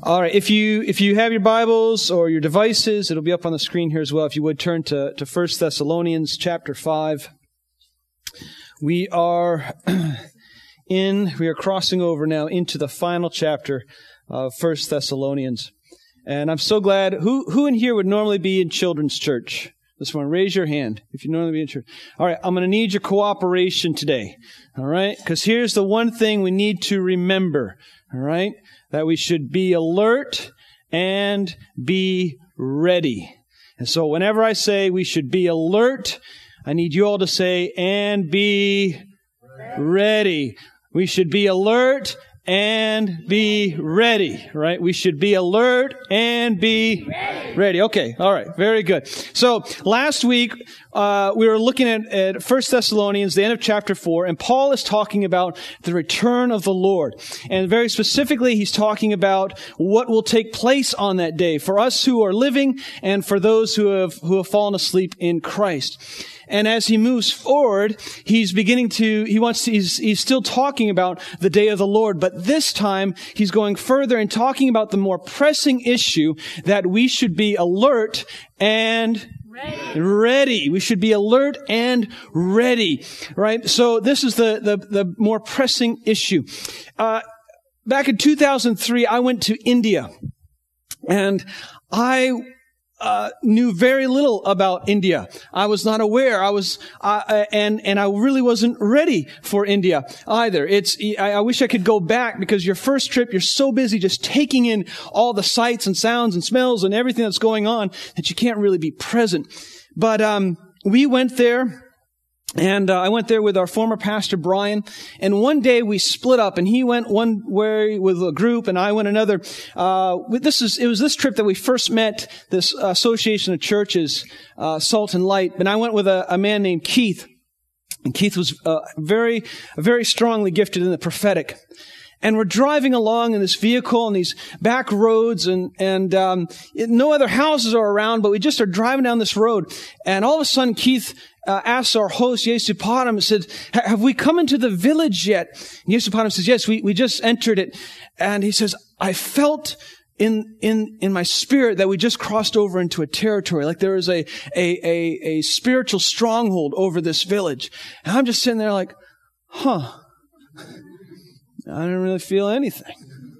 All right, if you have your Bibles or your devices, it'll be up on the screen here as well. If you would turn to 1 Thessalonians chapter 5. We are crossing over now into the final chapter of 1 Thessalonians. And I'm so glad. Who in here would normally be in children's church? This one, raise your hand if you normally be in church. All right, I'm going to need your cooperation today. All right, because here's the one thing we need to remember. All right, that we should be alert and be ready. And so whenever I say we should be alert, I need you all to say, and be ready. We should be alert and be ready, right? We should be alert and be ready. Okay, all right, very good. So last week, we were looking at 1 Thessalonians, the end of chapter 4, and Paul is talking about the return of the Lord. And very specifically, he's talking about what will take place on that day for us who are living and for those who have fallen asleep in Christ. And as he moves forward, he's still talking about the day of the Lord, but this time he's going further and talking about the more pressing issue that we should be alert and ready. We should be alert and ready, right? So this is the more pressing issue. Back in 2003, I went to India, and I knew very little about India. I was not aware. And I really wasn't ready for India either. I wish I could go back, because your first trip, you're so busy just taking in all the sights and sounds and smells and everything that's going on that you can't really be present. But, we went there. And I went there with our former pastor, Brian, and one day we split up, and he went one way with a group, and I went another. It was this trip that we first met this Association of Churches, Salt and Light, and I went with a man named Keith, and Keith was very strongly gifted in the prophetic. And we're driving along in this vehicle on these back roads, and no other houses are around, but we just are driving down this road. And all of a sudden, Keith asks our host, Yesupadam, and said, have we come into the village yet? And Yesupadam says, yes, we just entered it. And he says, I felt in my spirit that we just crossed over into a territory, like there was a spiritual stronghold over this village. And I'm just sitting there like, I don't really feel anything.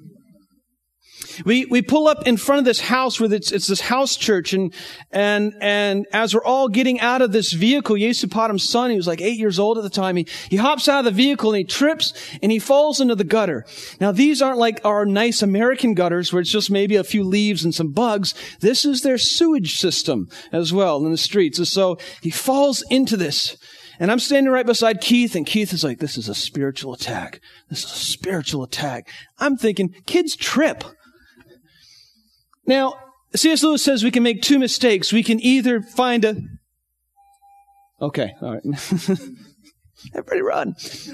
We pull up in front of this house where it's this house church, and as we're all getting out of this vehicle, Yesupadam's son, he was like 8 years old at the time, he hops out of the vehicle and he trips and he falls into the gutter. Now these aren't like our nice American gutters where it's just maybe a few leaves and some bugs. This is their sewage system as well in the streets. And so he falls into this. And I'm standing right beside Keith, and Keith is like, this is a spiritual attack. This is a spiritual attack. I'm thinking, kids trip. Now, C.S. Lewis says we can make two mistakes. We can either find Okay, all right. Everybody run.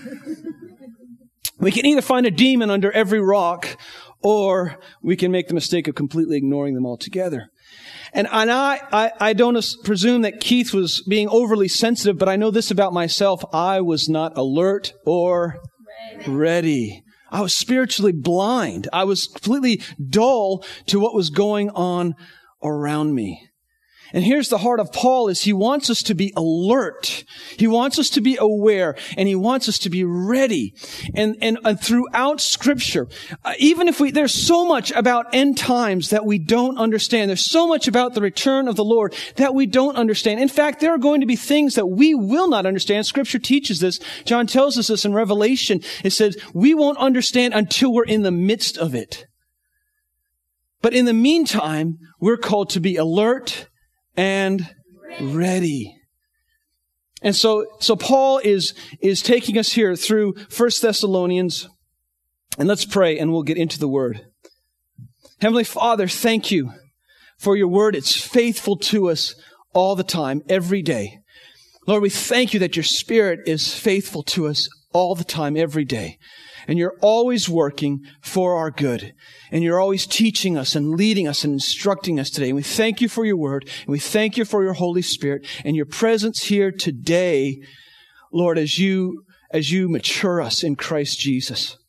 We can either find a demon under every rock, or we can make the mistake of completely ignoring them altogether. And I don't presume that Keith was being overly sensitive, but I know this about myself. I was not alert or ready. I was spiritually blind. I was completely dull to what was going on around me. And here's the heart of Paul is he wants us to be alert. He wants us to be aware, and he wants us to be ready. And throughout Scripture, even if there's so much about end times that we don't understand. There's so much about the return of the Lord that we don't understand. In fact, there are going to be things that we will not understand. Scripture teaches this. John tells us this in Revelation. It says, we won't understand until we're in the midst of it. But in the meantime, we're called to be alert and ready. And so Paul is taking us here through 1 Thessalonians. And let's pray and we'll get into the Word. Heavenly Father, thank you for your Word. It's faithful to us all the time, every day. Lord, we thank you that your Spirit is faithful to us all the time, every day. And you're always working for our good. And you're always teaching us and leading us and instructing us today. And we thank you for your word. And we thank you for your Holy Spirit and your presence here today, Lord, as you mature us in Christ Jesus.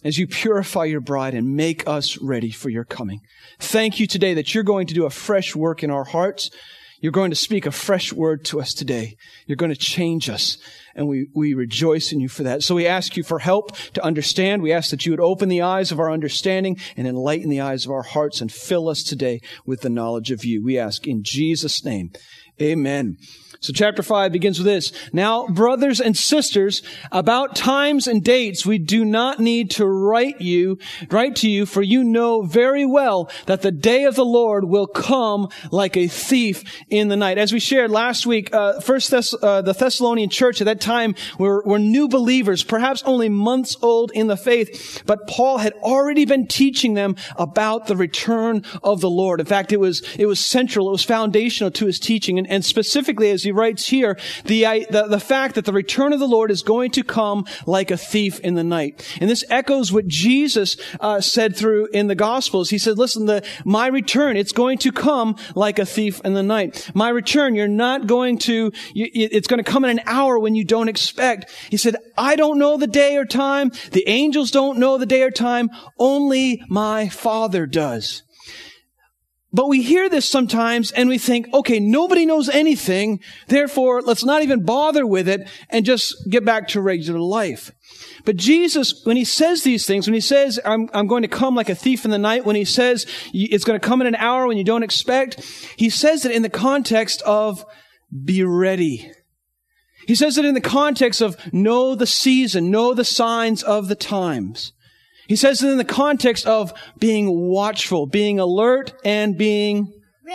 as you purify your bride and make us ready for your coming. Thank you today that you're going to do a fresh work in our hearts. You're going to speak a fresh word to us today. You're going to change us, and we rejoice in you for that. So we ask you for help to understand. We ask that you would open the eyes of our understanding and enlighten the eyes of our hearts and fill us today with the knowledge of you. We ask in Jesus' name. Amen. So chapter 5 begins with this. Now, brothers and sisters, about times and dates, we do not need to write to you, for you know very well that the day of the Lord will come like a thief in the night. As we shared last week, the Thessalonian church at that time were new believers, perhaps only months old in the faith, but Paul had already been teaching them about the return of the Lord. In fact, it was central, it was foundational to his teaching, and specifically as he writes here, the fact that the return of the Lord is going to come like a thief in the night. And this echoes what Jesus said through in the Gospels. He said, listen, my return, it's going to come like a thief in the night. My return, it's going to come in an hour when you don't expect. He said, I don't know the day or time. The angels don't know the day or time. Only my Father does. But we hear this sometimes and we think, okay, nobody knows anything, therefore let's not even bother with it and just get back to regular life. But Jesus, when he says these things, when he says, I'm going to come like a thief in the night, when he says it's going to come in an hour when you don't expect, he says it in the context of be ready. He says it in the context of know the season, know the signs of the times. He says it in the context of being watchful, being alert, and being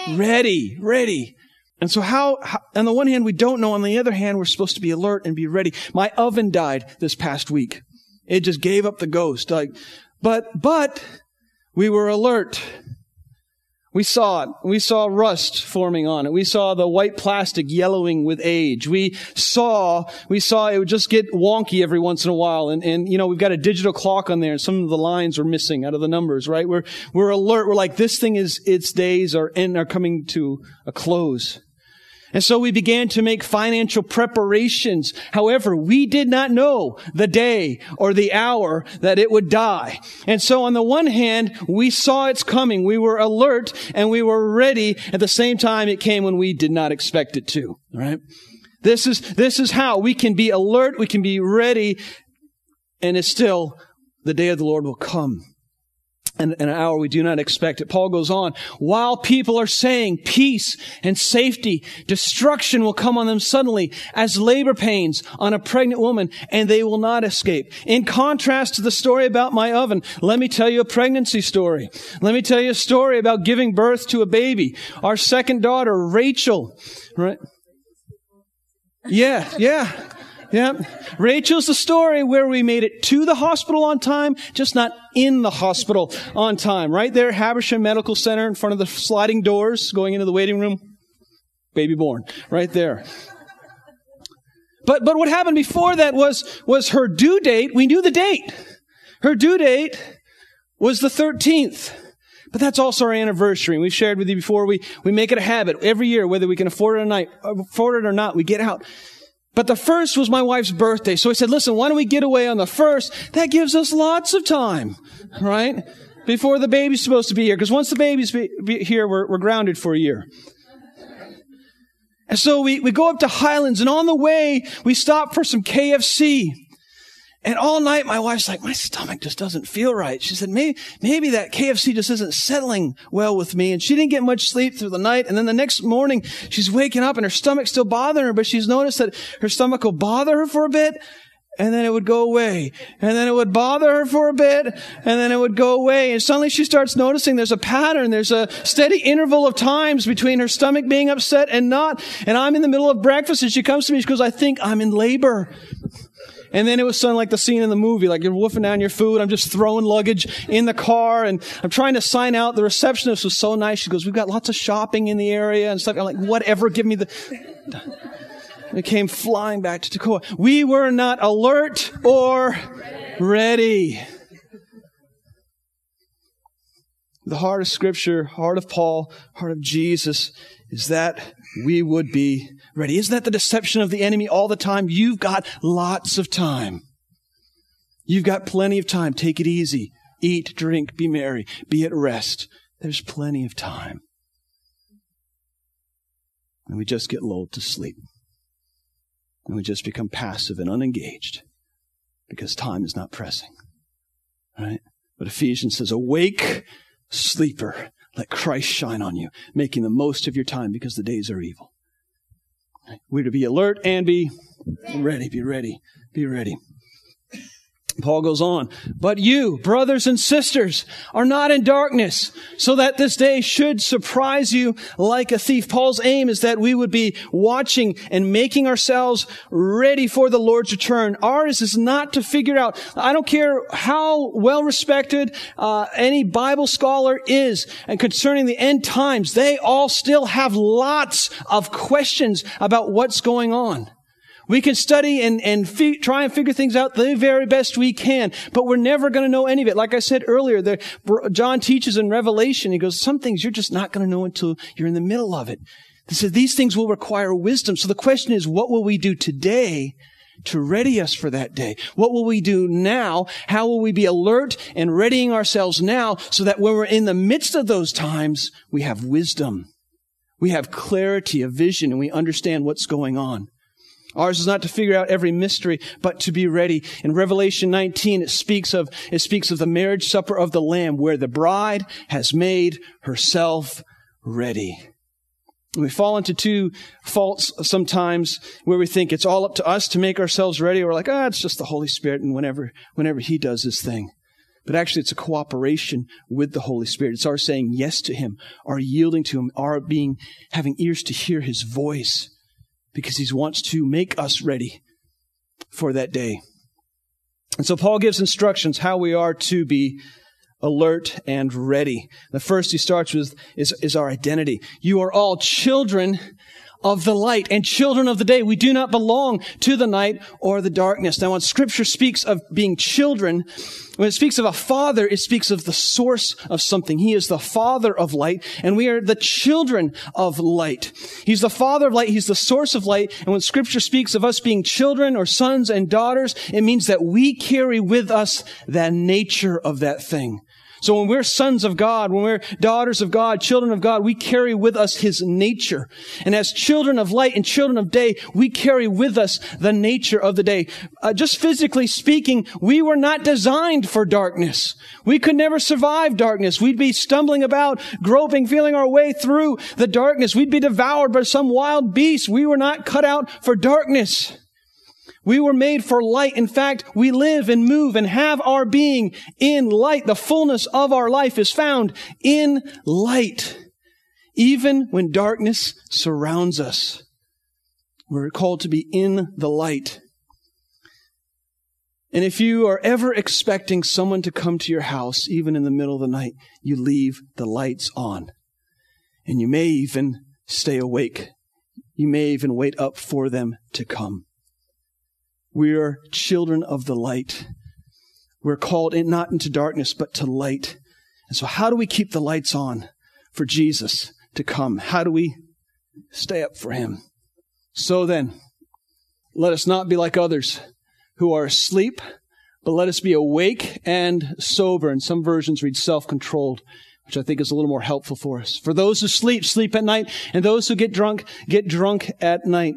ready. And so how, on the one hand, we don't know. On the other hand, we're supposed to be alert and be ready. My oven died this past week. It just gave up the ghost. But we were alert. We saw it. We saw rust forming on it. We saw the white plastic yellowing with age. We saw it would just get wonky every once in a while. And we've got a digital clock on there and some of the lines are missing out of the numbers, right? We're alert. We're like, this thing its days are coming to a close. And so we began to make financial preparations. However, we did not know the day or the hour that it would die. And so on the one hand, we saw its coming. We were alert and we were ready. At the same time, it came when we did not expect it to, right? This is how we can be alert. We can be ready. And it's still the day of the Lord will come. And an hour we do not expect it. Paul goes on, while people are saying peace and safety, destruction will come on them suddenly as labor pains on a pregnant woman, and they will not escape. In contrast to the story about my oven, let me tell you a pregnancy story. Let me tell you a story about giving birth to a baby. Our second daughter, Rachel, right? Yeah. Rachel's the story where we made it to the hospital on time, just not in the hospital on time. Right there, Habersham Medical Center in front of the sliding doors going into the waiting room. Baby born. Right there. But what happened before that was her due date. We knew the date. Her due date was the 13th. But that's also our anniversary. And we've shared with you before, we make it a habit every year, whether we can afford it or not, we get out. But the first was my wife's birthday. So I said, listen, why don't we get away on the first? That gives us lots of time, right? Before the baby's supposed to be here. Because once the baby's here, we're grounded for a year. And so we go up to Highlands, and on the way, we stop for some KFC. And all night, my wife's like, my stomach just doesn't feel right. She said, maybe that KFC just isn't settling well with me. And she didn't get much sleep through the night. And then the next morning, she's waking up and her stomach's still bothering her, but she's noticed that her stomach will bother her for a bit, and then it would go away. And then it would bother her for a bit, and then it would go away. And suddenly she starts noticing there's a pattern. There's a steady interval of times between her stomach being upset and not. And I'm in the middle of breakfast, and she comes to me, she goes, I think I'm in labor. And then it was something like the scene in the movie, like you're wolfing down your food. I'm just throwing luggage in the car, and I'm trying to sign out. The receptionist was so nice. She goes, we've got lots of shopping in the area and stuff. I'm like, whatever, give me the... We came flying back to Toccoa. We were not alert or ready. The heart of Scripture, heart of Paul, heart of Jesus is that we would be ready. Isn't that the deception of the enemy all the time? You've got lots of time. You've got plenty of time. Take it easy. Eat, drink, be merry, be at rest. There's plenty of time. And we just get lulled to sleep. And we just become passive and unengaged because time is not pressing. Right? But Ephesians says, awake, sleeper, let Christ shine on you, making the most of your time because the days are evil. Right? We're to be alert and be ready. Be ready. Be ready. Paul goes on, but you, brothers and sisters, are not in darkness, so that this day should surprise you like a thief. Paul's aim is that we would be watching and making ourselves ready for the Lord's return. Ours is not to figure out, I don't care how well respected any Bible scholar is, and concerning the end times, they all still have lots of questions about what's going on. We can study and try and figure things out the very best we can, but we're never going to know any of it. Like I said earlier, John teaches in Revelation, he goes, some things you're just not going to know until you're in the middle of it. He said, these things will require wisdom. So the question is, what will we do today to ready us for that day? What will we do now? How will we be alert and readying ourselves now so that when we're in the midst of those times, we have wisdom. We have clarity of vision and we understand what's going on. Ours is not to figure out every mystery, but to be ready. In Revelation 19, it speaks of the marriage supper of the Lamb, where the bride has made herself ready. We fall into two faults sometimes where we think it's all up to us to make ourselves ready. We're like, it's just the Holy Spirit, and whenever He does His thing. But actually, it's a cooperation with the Holy Spirit. It's our saying yes to Him, our yielding to Him, our having ears to hear His voice. Because He wants to make us ready for that day. And so Paul gives instructions how we are to be alert and ready. The first he starts with is our identity. You are all children of the light and children of the day. We do not belong to the night or the darkness. Now, when Scripture speaks of being children, when it speaks of a father, it speaks of the source of something. He is the Father of light, and we are the children of light. He's the Father of light. He's the source of light. And when Scripture speaks of us being children or sons and daughters, it means that we carry with us the nature of that thing. So when we're sons of God, when we're daughters of God, children of God, we carry with us His nature. And as children of light and children of day, we carry with us the nature of the day. Just physically speaking, we were not designed for darkness. We could never survive darkness. We'd be stumbling about, groping, feeling our way through the darkness. We'd be devoured by some wild beast. We were not cut out for darkness. We were made for light. In fact, we live and move and have our being in light. The fullness of our life is found in light. Even when darkness surrounds us, we're called to be in the light. And if you are ever expecting someone to come to your house, even in the middle of the night, you leave the lights on. And you may even stay awake. You may even wait up for them to come. We are children of the light. We're called not into darkness, but to light. And so how do we keep the lights on for Jesus to come? How do we stay up for Him? So then, let us not be like others who are asleep, but let us be awake and sober. And some versions read self-controlled, which I think is a little more helpful for us. For those who sleep, sleep at night, and those who get drunk at night.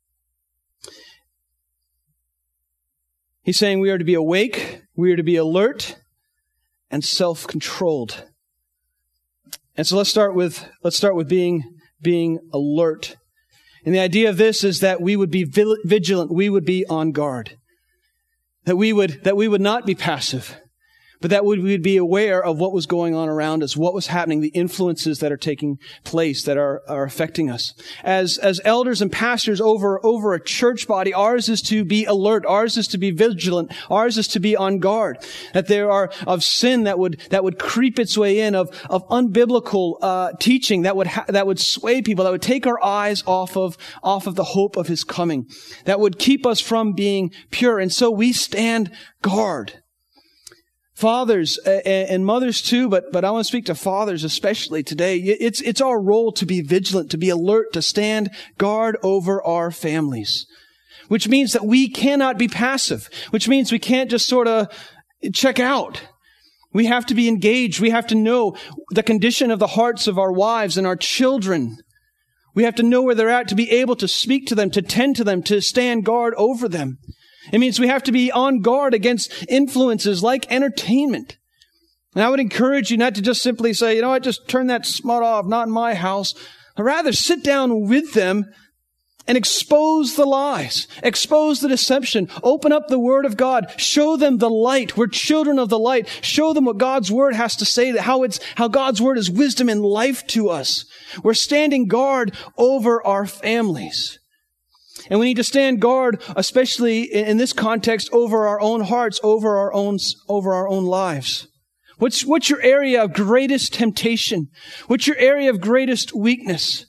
He's saying we are to be awake, we are to be alert, and self-controlled. And so let's start with being alert. And the idea of this is that we would be vigilant, we would be on guard. That we would not be passive, but that we would be aware of what was going on around us, what was happening, the influences that are taking place that are affecting us. As elders and pastors over a church body, ours is to be alert, ours is to be vigilant, ours is to be on guard. That there are of sin that would creep its way in, of unbiblical teaching that would sway people, that would take our eyes off of the hope of His coming, that would keep us from being pure. And so we stand guard. Fathers and mothers too, but I want to speak to fathers especially today. It's our role to be vigilant, to be alert, to stand guard over our families. which means that we cannot be passive, which means we can't just sort of check out. We have to be engaged. We have to know the condition of the hearts of our wives and our children. We have to know where they're at to be able to speak to them, to tend to them, to stand guard over them. It means we have to be on guard against influences like entertainment. And I would encourage you not to just simply say, just turn that smut off, not in my house. But rather sit down with them and expose the lies, expose the deception, open up the Word of God, show them the light. We're children of the light. Show them what God's Word has to say, how God's Word is wisdom and life to us. We're standing guard over our families. And we need to stand guard, especially in this context, over our own hearts, over our own lives. What's your area of greatest temptation? What's your area of greatest weakness?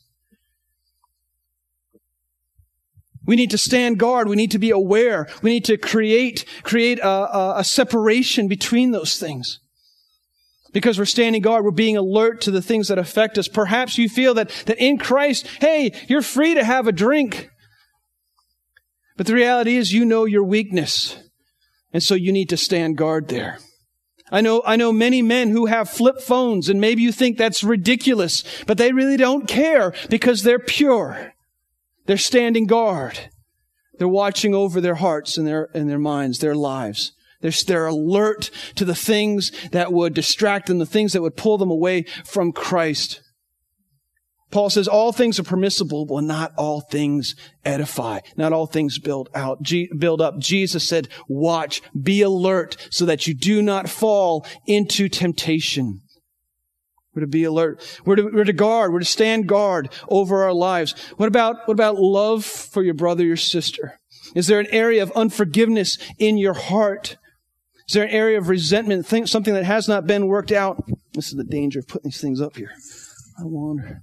We need to stand guard. We need to be aware. We need to create a separation between those things. Because we're standing guard, we're being alert to the things that affect us. Perhaps you feel that in Christ, hey, you're free to have a drink. But the reality is you know your weakness. And so you need to stand guard there. I know many men who have flip phones, and maybe you think that's ridiculous, but they really don't care because they're pure. They're standing guard. They're watching over their hearts and their minds, their lives. They're alert to the things that would distract them, the things that would pull them away from Christ. Paul says all things are permissible, but not all things edify. Not all things build up. Jesus said, watch, be alert so that you do not fall into temptation. We're to be alert. We're to guard. We're to stand guard over our lives. What about love for your brother, your sister? Is there an area of unforgiveness in your heart? Is there an area of resentment, something that has not been worked out? This is the danger of putting these things up here. I wonder.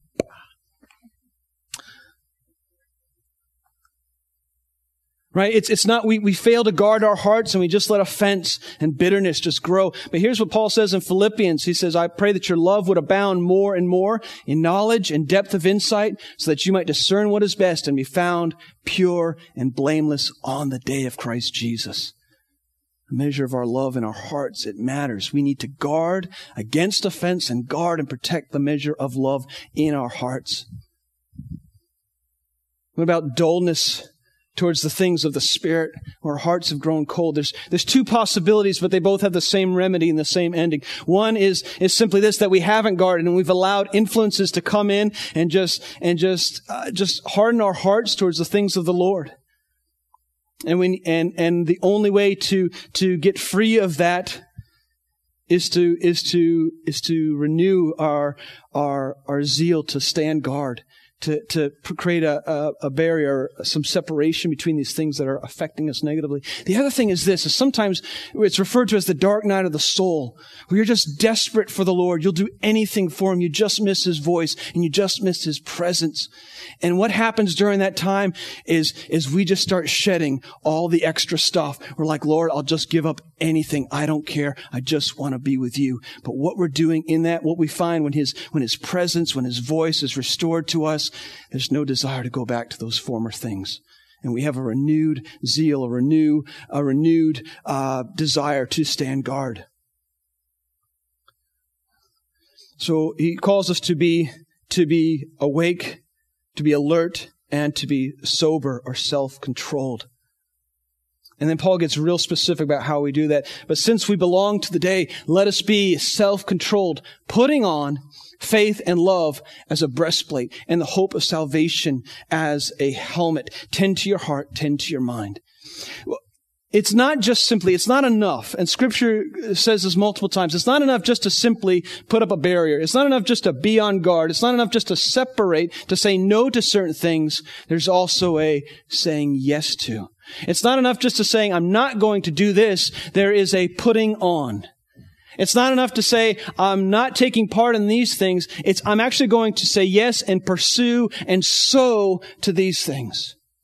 Right? It's not, we fail to guard our hearts and we just let offense and bitterness just grow. But here's what Paul says in Philippians. He says, I pray that your love would abound more and more in knowledge and depth of insight so that you might discern what is best and be found pure and blameless on the day of Christ Jesus. The measure of our love in our hearts, it matters. We need to guard against offense and guard and protect the measure of love in our hearts. What about dullness towards the things of the Spirit, where our hearts have grown cold? There's two possibilities, but they both have the same remedy and the same ending. One is simply this, that we haven't guarded and we've allowed influences to come in and just harden our hearts towards the things of the Lord. And the only way to get free of that is to renew our zeal to stand guard. To create a barrier, some separation between these things that are affecting us negatively. The other thing is this, is sometimes it's referred to as the dark night of the soul, where you're just desperate for the Lord. You'll do anything for Him. You just miss His voice and you just miss His presence. And what happens during that time is we just start shedding all the extra stuff. We're like, Lord, I'll just give up anything. I don't care. I just want to be with you. But what we're doing in that, what we find when His presence, when His voice is restored to us, there's no desire to go back to those former things. And we have a renewed zeal, a renewed desire to stand guard. So he calls us to be awake, to be alert, and to be sober or self-controlled. And then Paul gets real specific about how we do that. But since we belong to the day, let us be self-controlled, putting on faith and love as a breastplate, and the hope of salvation as a helmet. Tend to your heart, tend to your mind. It's not enough, and Scripture says this multiple times, it's not enough just to simply put up a barrier. It's not enough just to be on guard. It's not enough just to separate, to say no to certain things. There's also a saying yes to. It's not enough just to saying, I'm not going to do this. There is a putting on. It's not enough to say, I'm not taking part in these things. I'm actually going to say yes and pursue and sow to these things.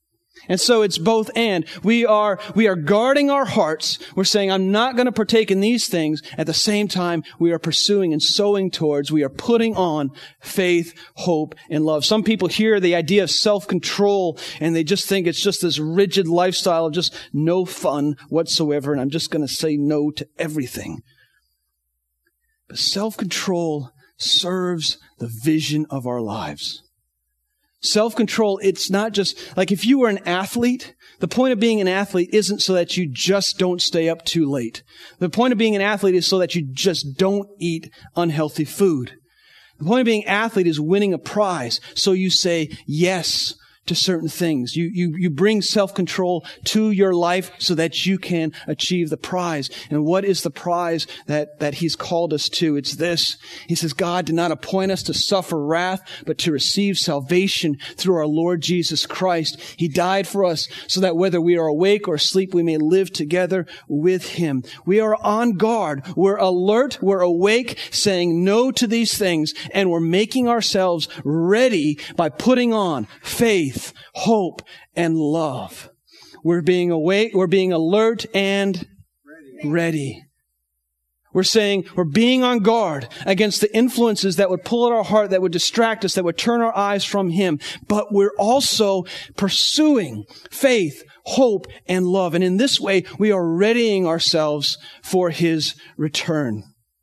And so it's both and. We are guarding our hearts. We're saying, I'm not going to partake in these things. At the same time, we are pursuing and sowing towards, we are putting on faith, hope, and love. Some people hear the idea of self-control and they just think it's just this rigid lifestyle of just no fun whatsoever. And I'm just going to say no to everything. But self-control serves the vision of our lives. Self-control, it's not just, like if you were an athlete, the point of being an athlete isn't so that you just don't stay up too late. The point of being an athlete is so that you just don't eat unhealthy food. The point of being an athlete is winning a prize, so you say yes to certain things. You bring self-control to your life so that you can achieve the prize. And what is the prize that He's called us to? It's this. He says, God did not appoint us to suffer wrath, but to receive salvation through our Lord Jesus Christ. He died for us so that whether we are awake or asleep, we may live together with Him. We are on guard. We're alert. We're awake, saying no to these things, and we're making ourselves ready by putting on faith, hope, and love. We're being awake, we're being alert and ready. We're saying we're being on guard against the influences that would pull at our heart, that would distract us, that would turn our eyes from Him. But we're also pursuing faith, hope, and love. And in this way, we are readying ourselves for His return.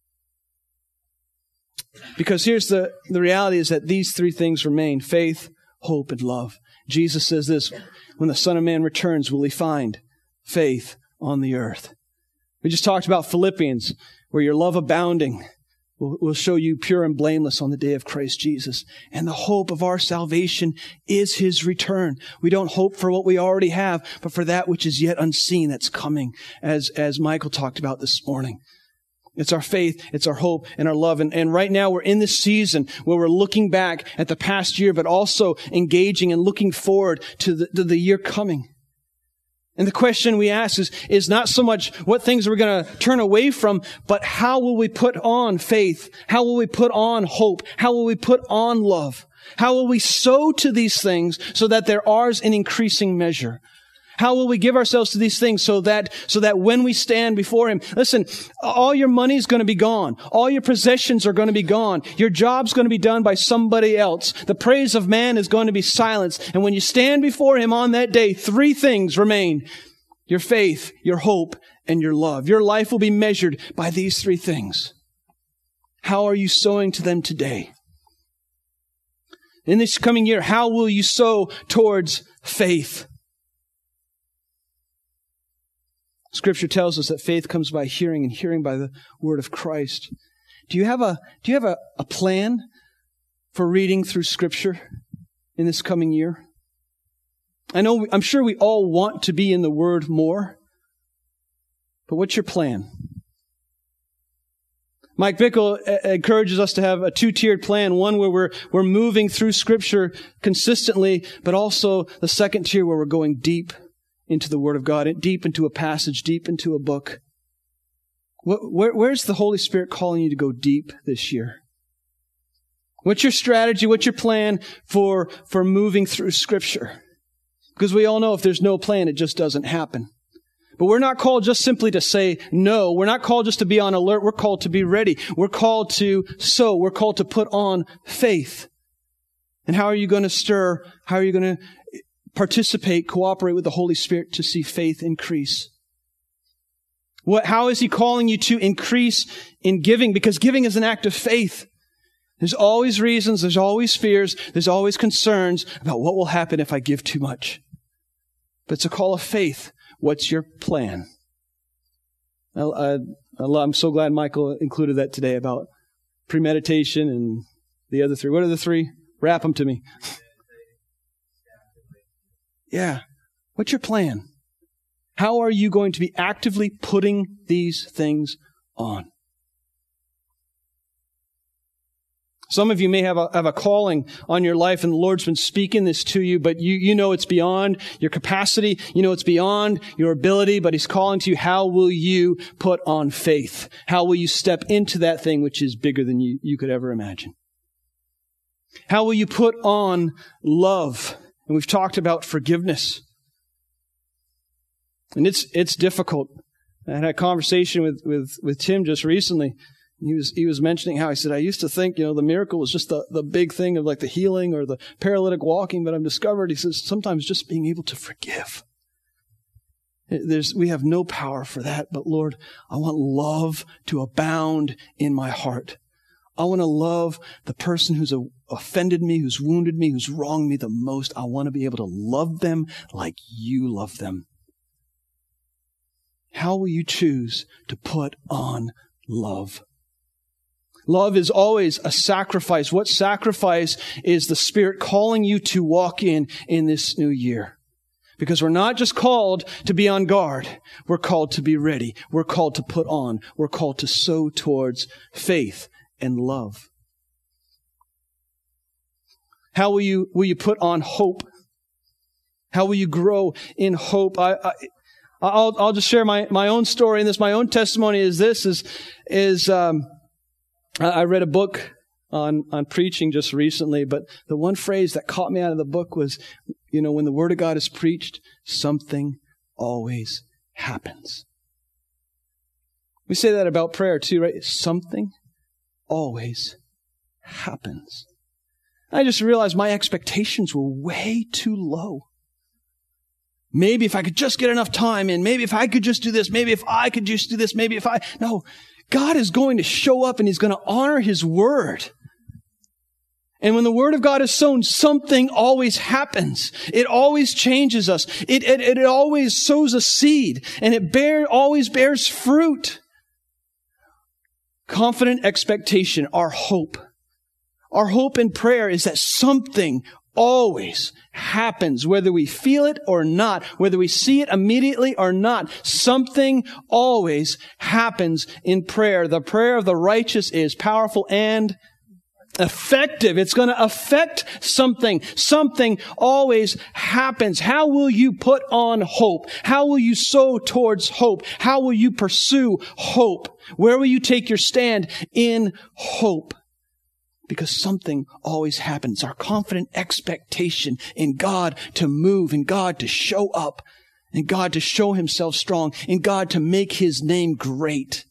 Because here's the reality is that these three things remain: faith, hope, and love. Jesus says this, when the Son of Man returns, will He find faith on the earth? We just talked about Philippians, where your love abounding will show you pure and blameless on the day of Christ Jesus. And the hope of our salvation is His return. We don't hope for what we already have, but for that which is yet unseen that's coming, as Michael talked about this morning. It's our faith, it's our hope, and our love. And right now we're in this season where we're looking back at the past year, but also engaging and looking forward to the year coming. And the question we ask is not so much what things we're going to turn away from, but how will we put on faith? How will we put on hope? How will we put on love? How will we sow to these things so that they're ours in increasing measure? How will we give ourselves to these things so that when we stand before Him, listen, all your money's going to be gone. All your possessions are going to be gone. Your job's going to be done by somebody else. The praise of man is going to be silenced. And when you stand before Him on that day, three things remain: your faith, your hope, and your love. Your life will be measured by these three things. How are you sowing to them today? In this coming year, how will you sow towards faith? Scripture tells us that faith comes by hearing, and hearing by the word of Christ. Do you have a plan for reading through Scripture in this coming year? I'm sure we all want to be in the Word more, but what's your plan? Mike Bickle encourages us to have a two-tiered plan, one where we're moving through Scripture consistently, but also the second tier where we're going deep into the Word of God, deep into a passage, deep into a book. Where's the Holy Spirit calling you to go deep this year? What's your strategy? What's your plan for moving through Scripture? Because we all know if there's no plan, it just doesn't happen. But we're not called just simply to say no. We're not called just to be on alert. We're called to be ready. We're called to sow. We're called to put on faith. And how are you going to stir? How are you going to participate, cooperate with the Holy Spirit to see faith increase? How is He calling you to increase in giving? Because giving is an act of faith. There's always reasons, there's always fears, there's always concerns about what will happen if I give too much. But it's a call of faith. What's your plan? I'm so glad Michael included that today about premeditation and the other three. What are the three? Wrap them to me. Yeah. What's your plan? How are you going to be actively putting these things on? Some of you may have a calling on your life, and the Lord's been speaking this to you, but you know it's beyond your capacity. You know it's beyond your ability, but He's calling to you. How will you put on faith? How will you step into that thing which is bigger than you could ever imagine? How will you put on love? And we've talked about forgiveness. And it's difficult. I had a conversation with Tim just recently. He was mentioning how he said, I used to think, the miracle was just the big thing of like the healing or the paralytic walking, but I've discovered, he says, sometimes just being able to forgive. We have no power for that, but Lord, I want love to abound in my heart. I want to love the person who's offended me, who's wounded me, who's wronged me the most. I want to be able to love them like you love them. How will you choose to put on love? Love is always a sacrifice. What sacrifice is the Spirit calling you to walk in this new year? Because we're not just called to be on guard. We're called to be ready. We're called to put on. We're called to sow towards faith and love. How will you put on hope? How will you grow in hope? I'll just share my own story in this. My own testimony is I read a book on preaching just recently, but the one phrase that caught me out of the book was, when the Word of God is preached, something always happens. We say that about prayer too, right? Something always happens. I just realized my expectations were way too low. Maybe if I could just get enough time in, maybe if I could just do this, maybe if I could just do this, no, God is going to show up and He's going to honor His Word. And when the Word of God is sown, something always happens. It always changes us. It always sows a seed, and it always bears fruit. Confident expectation, our hope. Our hope in prayer is that something always happens, whether we feel it or not, whether we see it immediately or not. Something always happens in prayer. The prayer of the righteous is powerful and effective. It's going to affect something. Something always happens. How will you put on hope? How will you sow towards hope? How will you pursue hope? Where will you take your stand in hope? Because something always happens. Our confident expectation in God to move, in God to show up, in God to show Himself strong, in God to make His name great.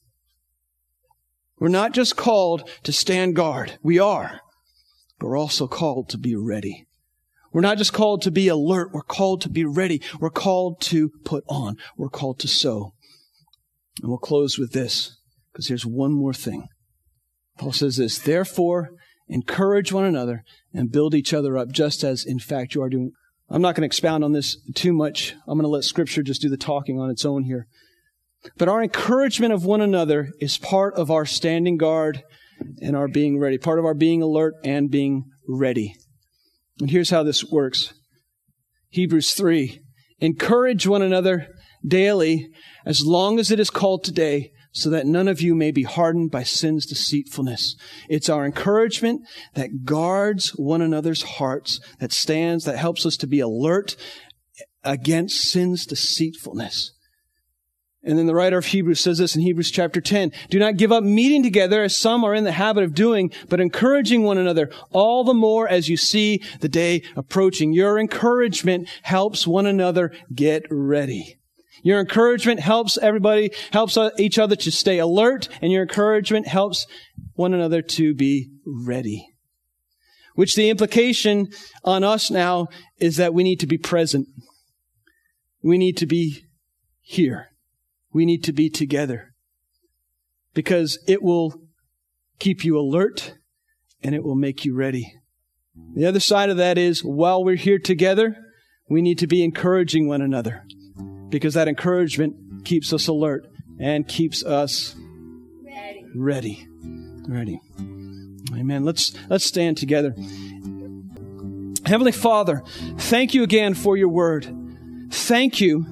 We're not just called to stand guard. We are. But we're also called to be ready. We're not just called to be alert. We're called to be ready. We're called to put on. We're called to sow. And we'll close with this, because here's one more thing. Paul says this, therefore, encourage one another and build each other up, just as in fact you are doing. I'm not going to expound on this too much. I'm going to let Scripture just do the talking on its own here. But our encouragement of one another is part of our standing guard and our being ready, part of our being alert and being ready. And here's how this works. Hebrews 3, encourage one another daily as long as it is called today, so that none of you may be hardened by sin's deceitfulness. It's our encouragement that guards one another's hearts, that helps us to be alert against sin's deceitfulness. And then the writer of Hebrews says this in Hebrews chapter 10, do not give up meeting together as some are in the habit of doing, but encouraging one another all the more as you see the day approaching. Your encouragement helps one another get ready. Your encouragement helps each other to stay alert, and your encouragement helps one another to be ready. Which the implication on us now is that we need to be present. We need to be here. We need to be together. Because it will keep you alert and it will make you ready. The other side of that is, while we're here together, we need to be encouraging one another. Because that encouragement keeps us alert and keeps us ready. Amen. Let's stand together. Heavenly Father, thank you again for your word. Thank you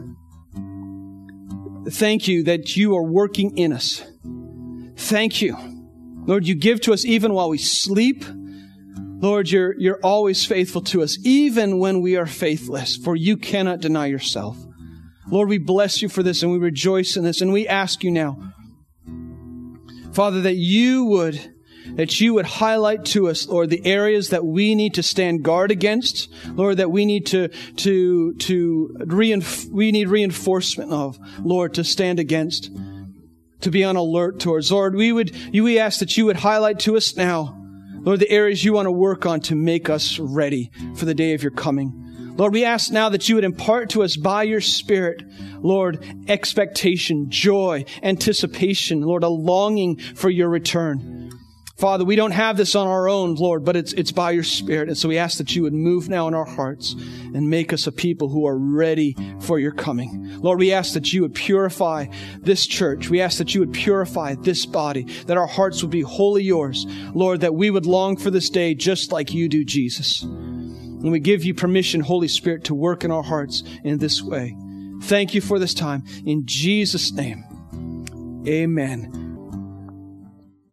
that you are working in us. Thank you. Lord, you give to us even while we sleep. Lord, you're always faithful to us, even when we are faithless, for you cannot deny yourself. Lord, we bless you for this and we rejoice in this, and we ask you now, Father, that you would that you would highlight to us, Lord, the areas that we need to stand guard against, Lord, that we need we need reinforcement of, Lord, to stand against, to be on alert towards. Lord, we ask that you would highlight to us now, Lord, the areas you want to work on to make us ready for the day of your coming. Lord, we ask now that you would impart to us by your Spirit, Lord, expectation, joy, anticipation, Lord, a longing for your return. Father, we don't have this on our own, Lord, but it's by your Spirit. And so we ask that you would move now in our hearts and make us a people who are ready for your coming. Lord, we ask that you would purify this church. We ask that you would purify this body, that our hearts would be wholly yours. Lord, that we would long for this day just like you do, Jesus. And we give you permission, Holy Spirit, to work in our hearts in this way. Thank you for this time. In Jesus' name, amen.